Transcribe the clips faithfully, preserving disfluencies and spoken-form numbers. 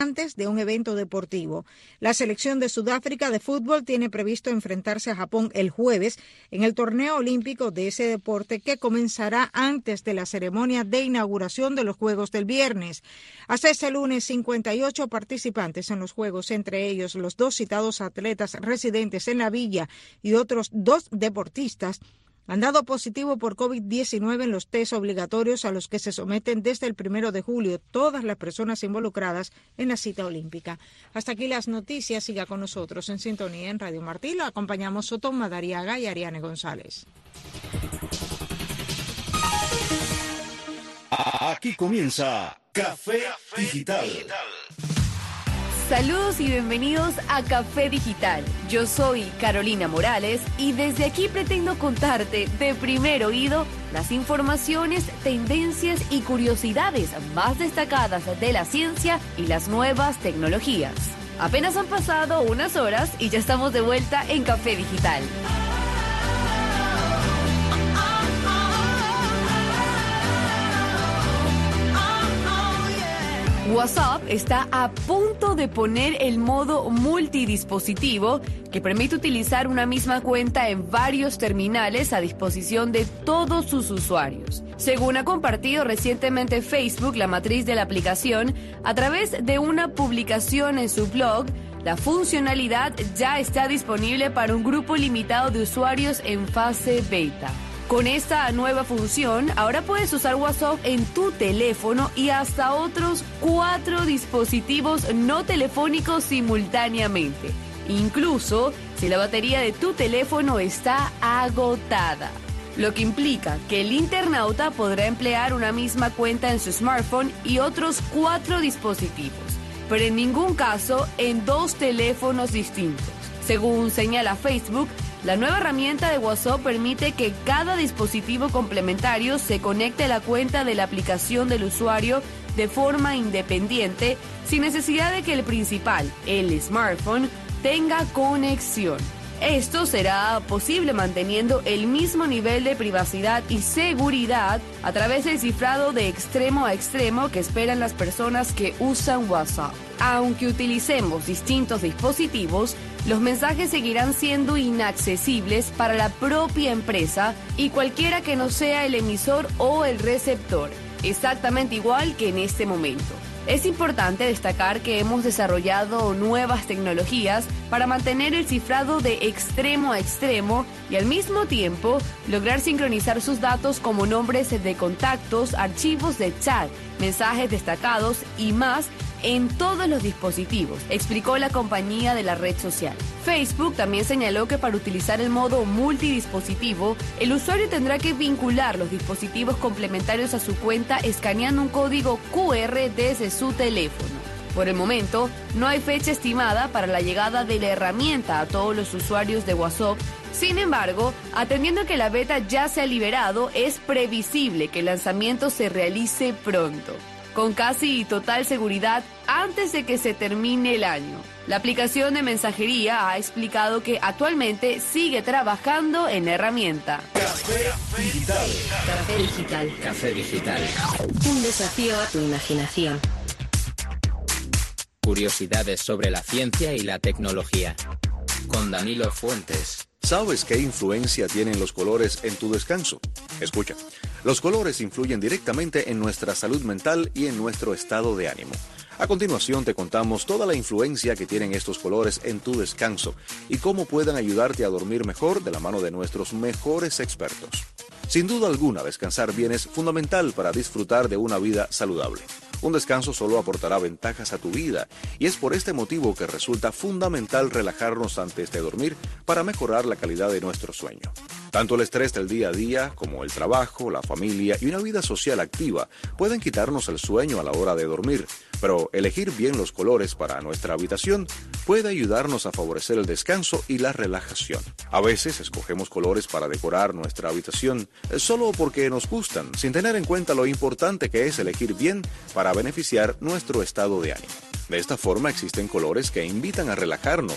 antes de un evento deportivo. La selección de Sudáfrica de fútbol tiene previsto enfrentarse a Japón el jueves en el torneo olímpico de ese deporte que comenzará antes de la ceremonia de inauguración de los Juegos del viernes. Hasta este lunes, cincuenta y ocho participantes en los Juegos, entre ellos los dos citados atletas residentes en la villa y otros dos deportistas, han dado positivo por COVID diecinueve en los test obligatorios a los que se someten desde el primero de julio todas las personas involucradas en la cita olímpica. Hasta aquí las noticias. Siga con nosotros en sintonía en Radio Martí. Lo acompañamos Soto Madariaga y Ariane González. Aquí comienza Café Digital. Saludos y bienvenidos a Café Digital. Yo soy Carolina Morales y desde aquí pretendo contarte de primer oído las informaciones, tendencias y curiosidades más destacadas de la ciencia y las nuevas tecnologías. Apenas han pasado unas horas y ya estamos de vuelta en Café Digital. WhatsApp está a punto de poner el modo multidispositivo que permite utilizar una misma cuenta en varios terminales a disposición de todos sus usuarios. Según ha compartido recientemente Facebook, la matriz de la aplicación, a través de una publicación en su blog, la funcionalidad ya está disponible para un grupo limitado de usuarios en fase beta. Con esta nueva función, ahora puedes usar WhatsApp en tu teléfono y hasta otros cuatro dispositivos no telefónicos simultáneamente, incluso si la batería de tu teléfono está agotada. Lo que implica que el internauta podrá emplear una misma cuenta en su smartphone y otros cuatro dispositivos, pero en ningún caso en dos teléfonos distintos. Según señala Facebook, la nueva herramienta de WhatsApp permite que cada dispositivo complementario se conecte a la cuenta de la aplicación del usuario de forma independiente, sin necesidad de que el principal, el smartphone, tenga conexión. Esto será posible manteniendo el mismo nivel de privacidad y seguridad a través del cifrado de extremo a extremo que esperan las personas que usan WhatsApp. Aunque utilicemos distintos dispositivos, los mensajes seguirán siendo inaccesibles para la propia empresa y cualquiera que no sea el emisor o el receptor, exactamente igual que en este momento. Es importante destacar que hemos desarrollado nuevas tecnologías para mantener el cifrado de extremo a extremo y al mismo tiempo lograr sincronizar sus datos como nombres de contactos, archivos de chat, mensajes destacados y más en todos los dispositivos, explicó la compañía de la red social. Facebook también señaló que para utilizar el modo multidispositivo, el usuario tendrá que vincular los dispositivos complementarios a su cuenta escaneando un código cu erre desde su teléfono. Por el momento, no hay fecha estimada para la llegada de la herramienta a todos los usuarios de WhatsApp. Sin embargo, atendiendo a que la beta ya se ha liberado, es previsible que el lanzamiento se realice pronto, con casi total seguridad antes de que se termine el año. La aplicación de mensajería ha explicado que actualmente sigue trabajando en la herramienta. Café Digital. Café Digital. Café Digital. Un desafío a tu imaginación. Curiosidades sobre la ciencia y la tecnología. Con Danilo Fuentes. ¿Sabes qué influencia tienen los colores en tu descanso? Escucha, los colores influyen directamente en nuestra salud mental y en nuestro estado de ánimo. A continuación te contamos toda la influencia que tienen estos colores en tu descanso y cómo pueden ayudarte a dormir mejor de la mano de nuestros mejores expertos. Sin duda alguna, descansar bien es fundamental para disfrutar de una vida saludable. Un descanso solo aportará ventajas a tu vida y es por este motivo que resulta fundamental relajarnos antes de dormir para mejorar la calidad de nuestro sueño. Tanto el estrés del día a día como el trabajo, la familia y una vida social activa pueden quitarnos el sueño a la hora de dormir, pero elegir bien los colores para nuestra habitación puede ayudarnos a favorecer el descanso y la relajación. A veces escogemos colores para decorar nuestra habitación solo porque nos gustan, sin tener en cuenta lo importante que es elegir bien para beneficiar nuestro estado de ánimo. De esta forma existen colores que invitan a relajarnos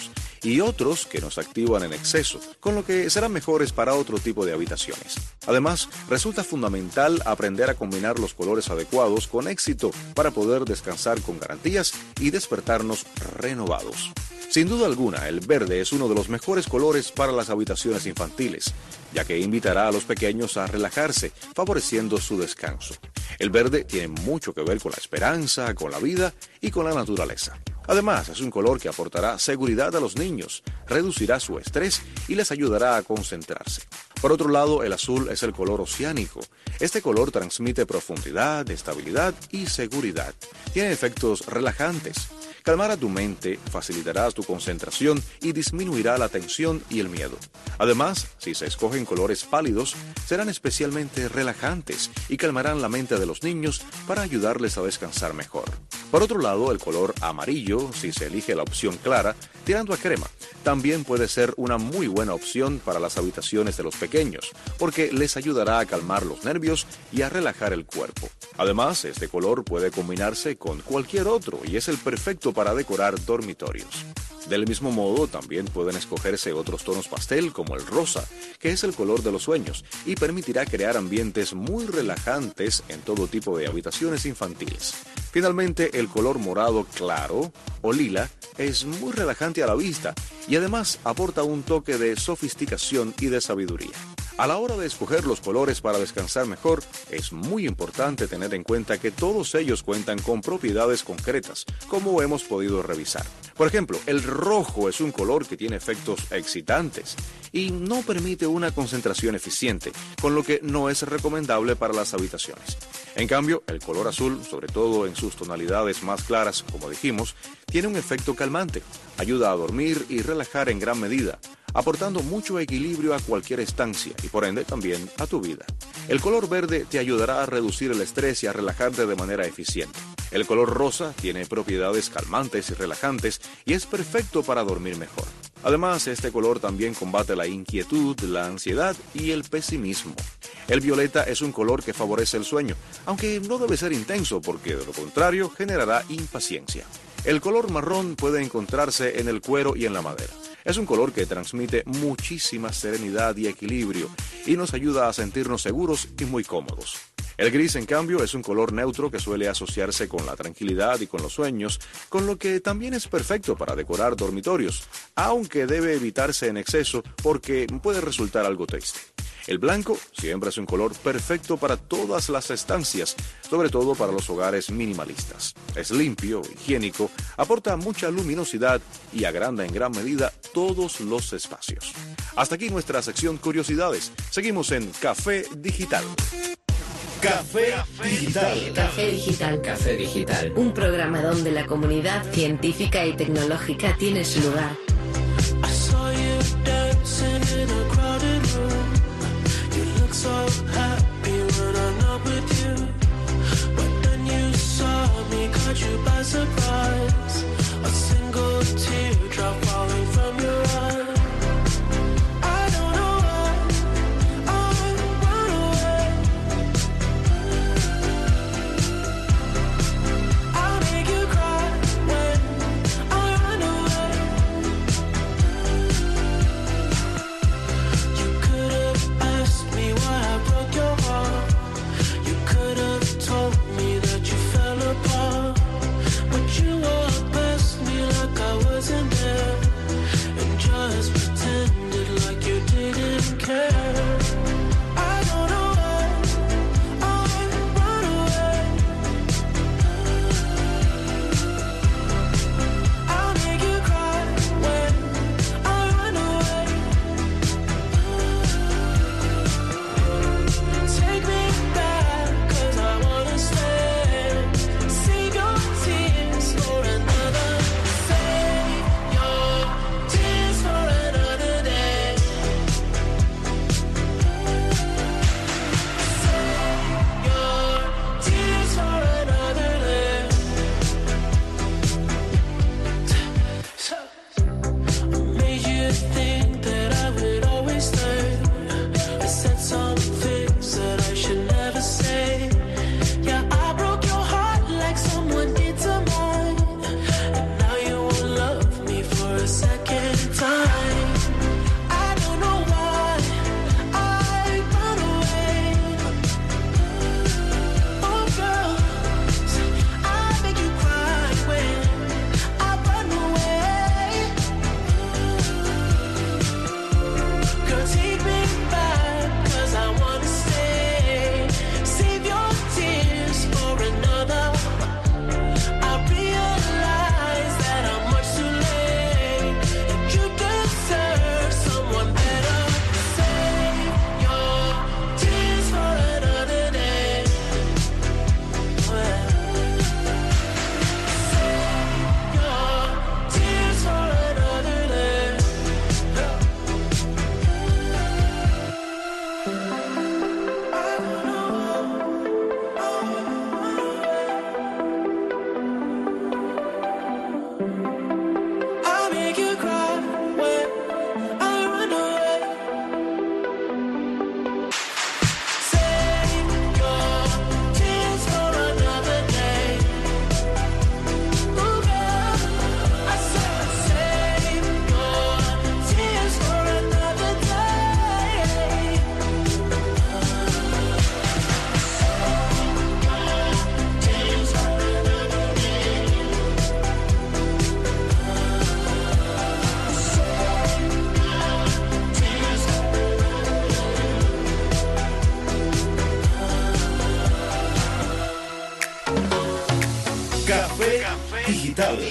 y otros que nos activan en exceso, con lo que serán mejores para otro tipo de habitaciones. Además, resulta fundamental aprender a combinar los colores adecuados con éxito para poder descansar con garantías y despertarnos renovados. Sin duda alguna, el verde es uno de los mejores colores para las habitaciones infantiles, ya que invitará a los pequeños a relajarse, favoreciendo su descanso. El verde tiene mucho que ver con la esperanza, con la vida y con la naturaleza. Además, es un color que aportará seguridad a los niños, reducirá su estrés y les ayudará a concentrarse. Por otro lado, el azul es el color oceánico. Este color transmite profundidad, estabilidad y seguridad. Tiene efectos relajantes. Calmará tu mente, facilitará tu concentración y disminuirá la tensión y el miedo. Además, si se escogen colores pálidos, serán especialmente relajantes y calmarán la mente de los niños para ayudarles a descansar mejor. Por otro lado, el color amarillo, si se elige la opción clara, tirando a crema, también puede ser una muy buena opción para las habitaciones de los pequeños, porque les ayudará a calmar los nervios y a relajar el cuerpo. Además, este color puede combinarse con cualquier otro y es el perfecto para decorar dormitorios. Del mismo modo, también pueden escogerse otros tonos pastel como el rosa, que es el color de los sueños y permitirá crear ambientes muy relajantes en todo tipo de habitaciones infantiles. Finalmente, el color morado claro o lila es muy relajante a la vista y además aporta un toque de sofisticación y de sabiduría. A la hora de escoger los colores para descansar mejor, es muy importante tener en cuenta que todos ellos cuentan con propiedades concretas, como hemos podido revisar. Por ejemplo, el rojo es un color que tiene efectos excitantes y no permite una concentración eficiente, con lo que no es recomendable para las habitaciones. En cambio, el color azul, sobre todo en sus tonalidades más claras, como dijimos, tiene un efecto calmante, ayuda a dormir y relajar en gran medida, aportando mucho equilibrio a cualquier estancia y por ende también a tu vida. El color verde te ayudará a reducir el estrés y a relajarte de manera eficiente. El color rosa tiene propiedades calmantes y relajantes y es perfecto para dormir mejor. Además, este color también combate la inquietud, la ansiedad y el pesimismo. El violeta es un color que favorece el sueño, aunque no debe ser intenso porque de lo contrario generará impaciencia. El color marrón puede encontrarse en el cuero y en la madera. Es un color que transmite muchísima serenidad y equilibrio y nos ayuda a sentirnos seguros y muy cómodos. El gris, en cambio, es un color neutro que suele asociarse con la tranquilidad y con los sueños, con lo que también es perfecto para decorar dormitorios, aunque debe evitarse en exceso porque puede resultar algo triste. El blanco siempre es un color perfecto para todas las estancias, sobre todo para los hogares minimalistas. Es limpio, higiénico, aporta mucha luminosidad y agranda en gran medida todos los espacios. Hasta aquí nuestra sección Curiosidades. Seguimos en Café Digital. Café Digital. Café Digital. Café Digital. Un programa donde la comunidad científica y tecnológica tiene su lugar. I saw you dancing in a crowded room. You look so happy when I'm not with you. But then you saw me, caught you by surprise. A single teardrop falling from your eye. I don't know why I run away. I'll make you cry when I run away. You could have asked me why I broke your heart. You could have told me that you fell apart. But you were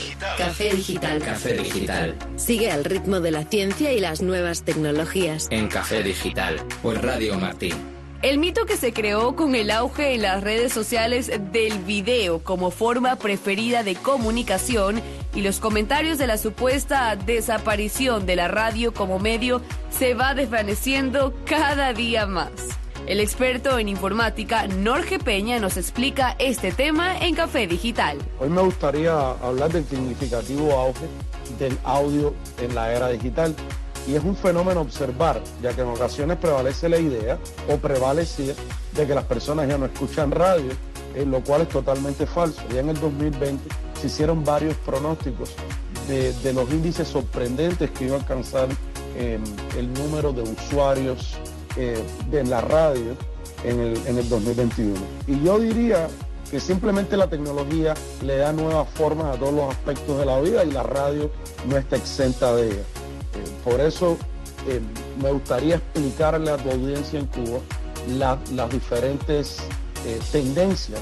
Café Digital. Café Digital. Sigue al ritmo de la ciencia y las nuevas tecnologías. En Café Digital. Por Radio Martín. El mito que se creó con el auge en las redes sociales del video como forma preferida de comunicación y los comentarios de la supuesta desaparición de la radio como medio se va desvaneciendo cada día más. El experto en informática, Norge Peña, nos explica este tema en Café Digital. Hoy me gustaría hablar del significativo auge del audio en la era digital. Y es un fenómeno a observar, ya que en ocasiones prevalece la idea, o prevalecía, de que las personas ya no escuchan radio, eh, lo cual es totalmente falso. Ya en el dos mil veinte se hicieron varios pronósticos de, de los índices sorprendentes que iba a alcanzar eh, el número de usuarios eh, de la radio en el, en el dos mil veintiuno. Y yo diría que simplemente la tecnología le da nuevas formas a todos los aspectos de la vida y la radio no está exenta de ella. Eh, por eso eh, me gustaría explicarle a tu audiencia en Cuba la, las diferentes eh, tendencias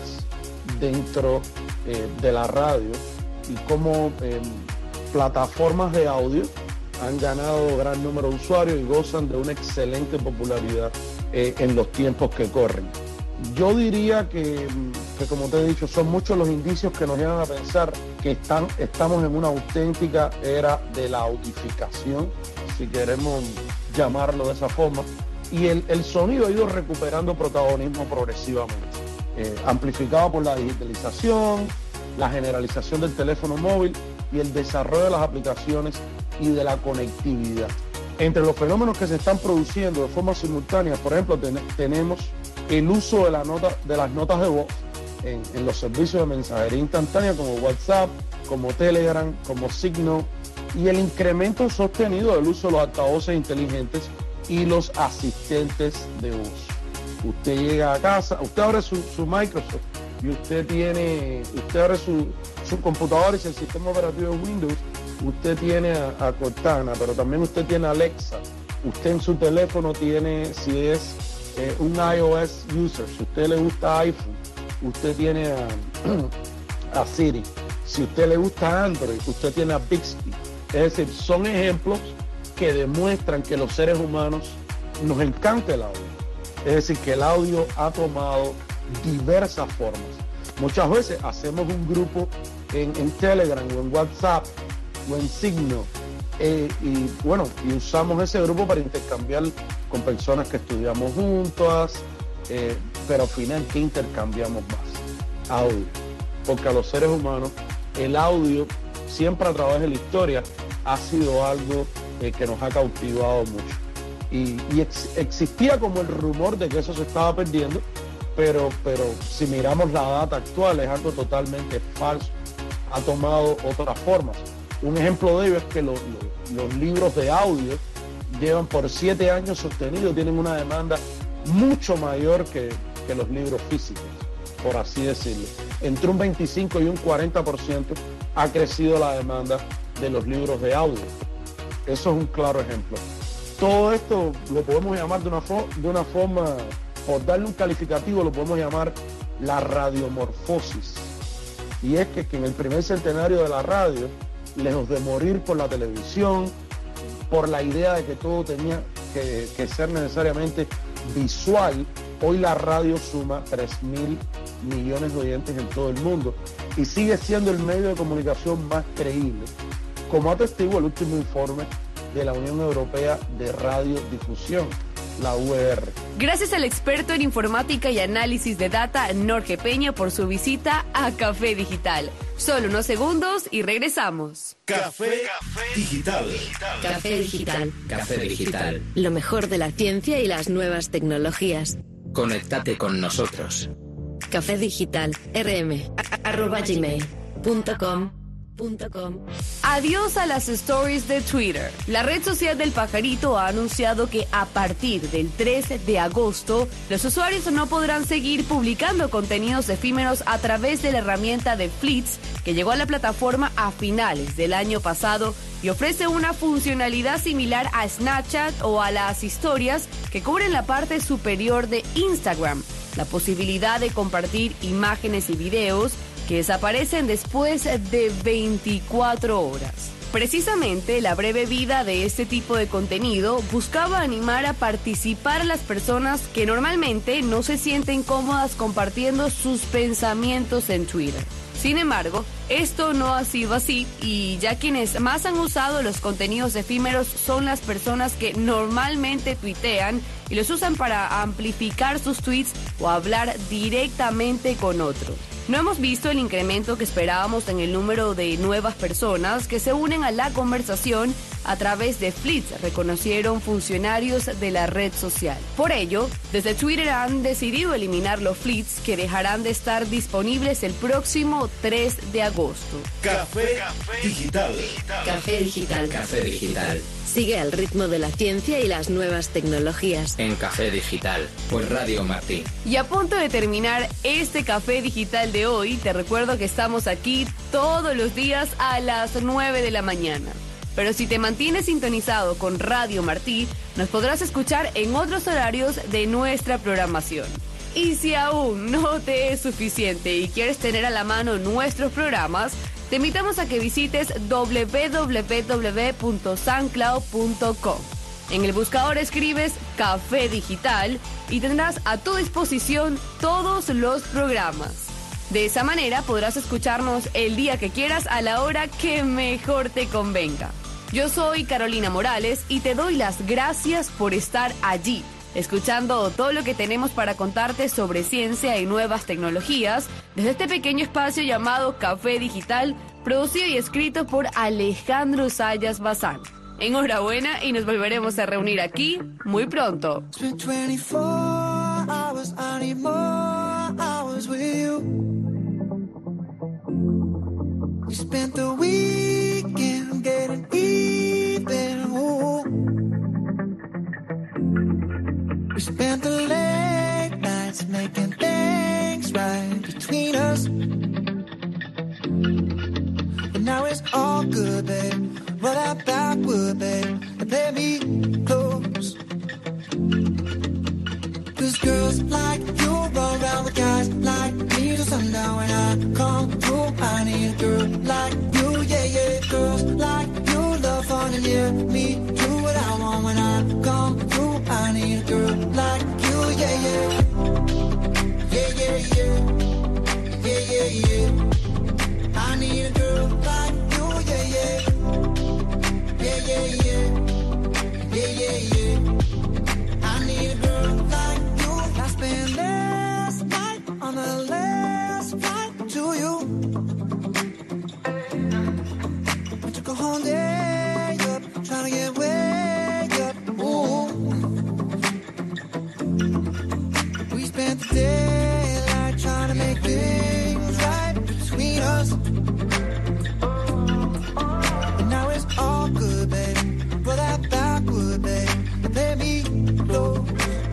dentro eh, de la radio y cómo eh, plataformas de audio han ganado gran número de usuarios y gozan de una excelente popularidad eh, en los tiempos que corren. Yo diría que, que, como te he dicho, son muchos los indicios que nos llevan a pensar que están, estamos en una auténtica era de la audificación, si queremos llamarlo de esa forma, y el, el sonido ha ido recuperando protagonismo progresivamente, eh, amplificado por la digitalización, la generalización del teléfono móvil y el desarrollo de las aplicaciones y de la conectividad. Entre los fenómenos que se están produciendo de forma simultánea, por ejemplo, ten, tenemos el uso de, la nota, de las notas de voz en, en los servicios de mensajería instantánea como WhatsApp, como Telegram, como Signal, y el incremento sostenido del uso de los altavoces inteligentes y los asistentes de voz. Usted llega a casa, usted abre su, su Microsoft y usted tiene, usted abre su, su computadora y si el sistema operativo es Windows, usted tiene a, a Cortana, pero también usted tiene a Alexa. Usted en su teléfono tiene, si es eh, un iOS user, si a usted le gusta iPhone, usted tiene a, a Siri. Si a usted le gusta Android, usted tiene a Bixby. Es decir, son ejemplos que demuestran que los seres humanos nos encanta el audio. Es decir, que el audio ha tomado diversas formas. Muchas veces hacemos un grupo en, en Telegram o en WhatsApp o en Signal eh, y bueno, y usamos ese grupo para intercambiar con personas que estudiamos juntas, eh, pero al final, ¿qué intercambiamos más? Audio. Porque a los seres humanos el audio siempre a través de la historia ha sido algo eh, que nos ha cautivado mucho. Y, y ex, existía como el rumor de que eso se estaba perdiendo, pero, pero si miramos la data actual es algo totalmente falso. Ha tomado otras formas. Un ejemplo de ello es que los, los, los libros de audio llevan por siete años sostenidos, tienen una demanda mucho mayor que, que los libros físicos, por así decirlo. Entre un veinticinco y un cuarenta por ciento ha crecido la demanda de los libros de audio. Eso es un claro ejemplo. Todo esto lo podemos llamar de una, fo- de una forma, por darle un calificativo, lo podemos llamar la radiomorfosis. Y es que, que en el primer centenario de la radio, lejos de morir por la televisión, por la idea de que todo tenía que, que ser necesariamente visual, hoy la radio suma tres mil millones de oyentes en todo el mundo y sigue siendo el medio de comunicación más creíble, como atestigua el último informe de la Unión Europea de Radiodifusión, la U E R. Gracias al experto en informática y análisis de data, Norge Peña, por su visita a Café Digital. Solo unos segundos y regresamos. Café Digital. Café Digital. Café Digital. Lo mejor de la ciencia y las nuevas tecnologías. Conéctate con nosotros. Café Digital, rm, arroba gmail punto com. Adiós a las stories de Twitter. La red social del pajarito ha anunciado que a partir del trece de agosto, los usuarios no podrán seguir publicando contenidos efímeros a través de la herramienta de Fleets, que llegó a la plataforma a finales del año pasado y ofrece una funcionalidad similar a Snapchat o a las historias que cubren la parte superior de Instagram. La posibilidad de compartir imágenes y videos que desaparecen después de veinticuatro horas. Precisamente, la breve vida de este tipo de contenido buscaba animar a participar a las personas que normalmente no se sienten cómodas compartiendo sus pensamientos en Twitter. Sin embargo, esto no ha sido así y ya quienes más han usado los contenidos efímeros son las personas que normalmente tuitean y los usan para amplificar sus tweets o hablar directamente con otros. No hemos visto el incremento que esperábamos en el número de nuevas personas que se unen a la conversación a través de Fleets, reconocieron funcionarios de la red social. Por ello, desde Twitter han decidido eliminar los Fleets que dejarán de estar disponibles el próximo tres de agosto. Café Digital. Café Digital. Café Digital. Sigue al ritmo de la ciencia y las nuevas tecnologías. En Café Digital, por Radio Martí. Y a punto de terminar este Café Digital de hoy, te recuerdo que estamos aquí todos los días a las nueve de la mañana. Pero si te mantienes sintonizado con Radio Martí, nos podrás escuchar en otros horarios de nuestra programación. Y si aún no te es suficiente y quieres tener a la mano nuestros programas, te invitamos a que visites doble u doble u doble u punto soundcloud punto com. En el buscador escribes Café Digital y tendrás a tu disposición todos los programas. De esa manera podrás escucharnos el día que quieras a la hora que mejor te convenga. Yo soy Carolina Morales y te doy las gracias por estar allí, escuchando todo lo que tenemos para contarte sobre ciencia y nuevas tecnologías desde este pequeño espacio llamado Café Digital, producido y escrito por Alejandro Sayas Bazán. Enhorabuena y nos volveremos a reunir aquí muy pronto. We spent the late nights making things right between us. But now it's all good, babe. Roll that backward, babe, and play me close. Cause girls like you run around with guys like me till sundown. When I come through, I need a girl like you, yeah, yeah. Girls like you love fun and yeah, me do what I want. When I come through, I need a girl like you, yeah, yeah. Yeah, yeah, yeah. Yeah, yeah, yeah. I need a girl like you, yeah, yeah. Yeah, yeah, yeah. Yeah, yeah, yeah. I need a girl like you. I spent last night on the last flight to you. I took a whole day up, trying to get way up. Ooh. We spent the daylight trying to make things right between us. And now it's all good, baby. Roll that backward, baby, and let me close.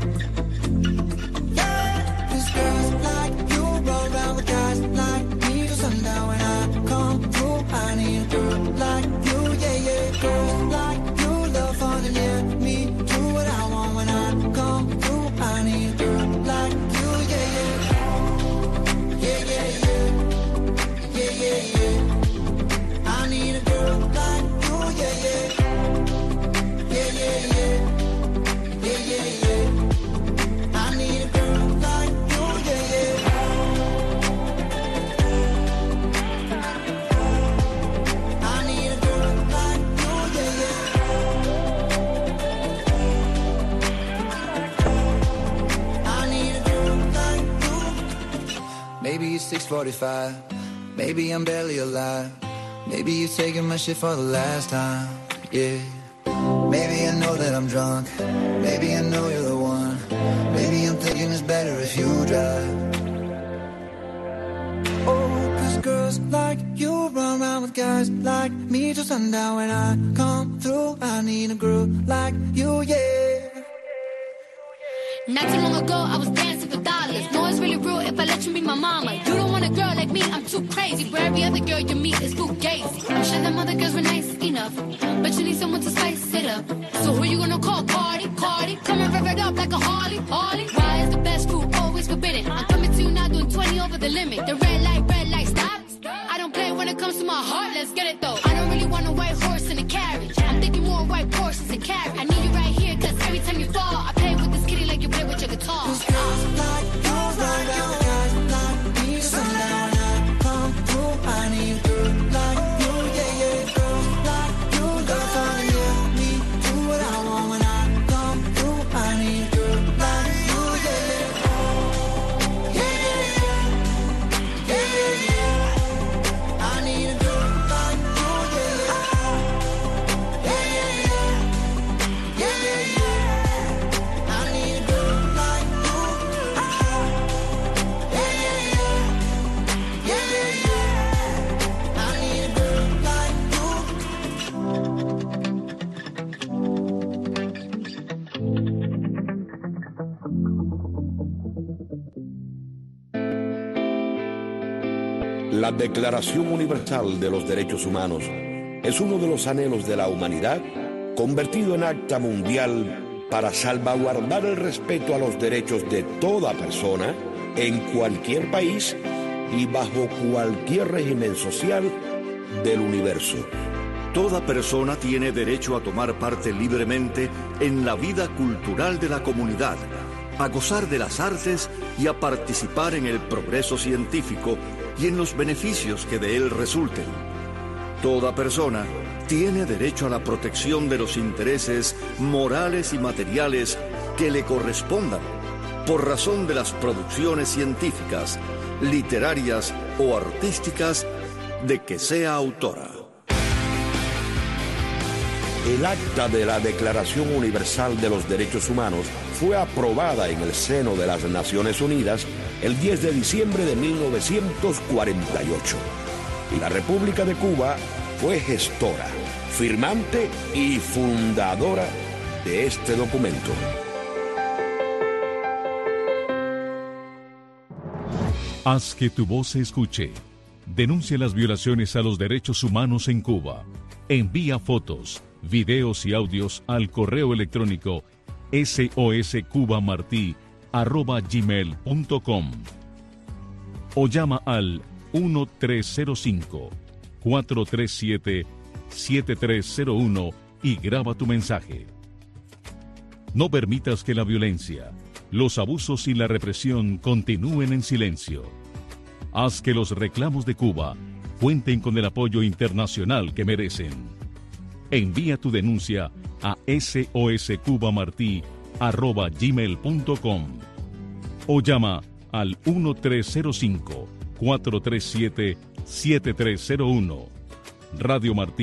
Yeah, 'cause girls like you roll around with guys like me till sundown. When I come through, I need a girl like you, yeah, yeah. Girls like you love fun and yeah, me do what I want. When I come through, I need a girl like you, yeah, yeah. Yeah, yeah, yeah. Yeah, yeah, yeah. I need a girl like you, yeah, yeah. Yeah, yeah, yeah. Yeah, yeah, yeah. I need a girl like you, yeah, yeah. I need a girl like you, yeah, yeah. I need a girl like you. Maybe it's six forty-five. Maybe I'm barely alive. Maybe you're taking my shit for the last time, yeah. Maybe I know that I'm drunk. Maybe I know you're the one. Maybe I'm thinking it's better if you drive. Oh, 'cause girls like you run around with guys like me till sundown. When I come through, I need a girl like you, yeah. Not too long ago, I was dancing for dollars. No, it's really real if I let you be my mama. You don't want a girl like me, I'm too crazy. Where every other girl you meet is fugazi. I'm sure them other girls were nice enough, but you need someone to spice it up. So who you gonna call? Cardi, Cardi. Come and rev it up like a Harley, Harley. Why is the best crew always forbidden? I'm coming to you now doing twenty over the limit. The red light, red light, stop my heart, let's get it though. I don't really want a white horse in a carriage. I'm thinking more white horses and carriage. I need you right here, cause every time you fall, I play with this kitty like you play with your guitar. Cause girls like you, like you, guys like me, so now I come through. I need girls like you, yeah, yeah. Girls like you, girls wanna hear me do what I want when I come through. I need girls like you, yeah, yeah. Yeah, yeah, yeah. Yeah, yeah, yeah. I need a girl like you, yeah, yeah. Yeah, yeah, yeah. Yeah, yeah, yeah. I need a girl like you. Yeah, yeah, yeah. Yeah, yeah, yeah. I need a girl like you. La Declaración Universal de los Derechos Humanos es uno de los anhelos de la humanidad convertido en acta mundial para salvaguardar el respeto a los derechos de toda persona en cualquier país y bajo cualquier régimen social del universo. Toda persona tiene derecho a tomar parte libremente en la vida cultural de la comunidad, a gozar de las artes y a participar en el progreso científico y en los beneficios que de él resulten. Toda persona tiene derecho a la protección de los intereses morales y materiales que le correspondan por razón de las producciones científicas, literarias o artísticas de que sea autora. El acta de la Declaración Universal de los Derechos Humanos fue aprobada en el seno de las Naciones Unidas el diez de diciembre de mil novecientos cuarenta y ocho. Y la República de Cuba fue gestora, firmante y fundadora de este documento. Haz que tu voz se escuche. Denuncia las violaciones a los derechos humanos en Cuba. Envía fotos, videos y audios al correo electrónico soscubamartí arroba gmail punto com o llama al uno tres cero cinco, cuatro tres siete, siete tres cero uno y graba tu mensaje. No permitas que la violencia, los abusos y la represión continúen en silencio. Haz que los reclamos de Cuba cuenten con el apoyo internacional que merecen. Envía tu denuncia a soscubamartí arroba gmail punto com o llama al uno tres cero cinco, cuatro tres siete, siete tres cero uno. Radio Martí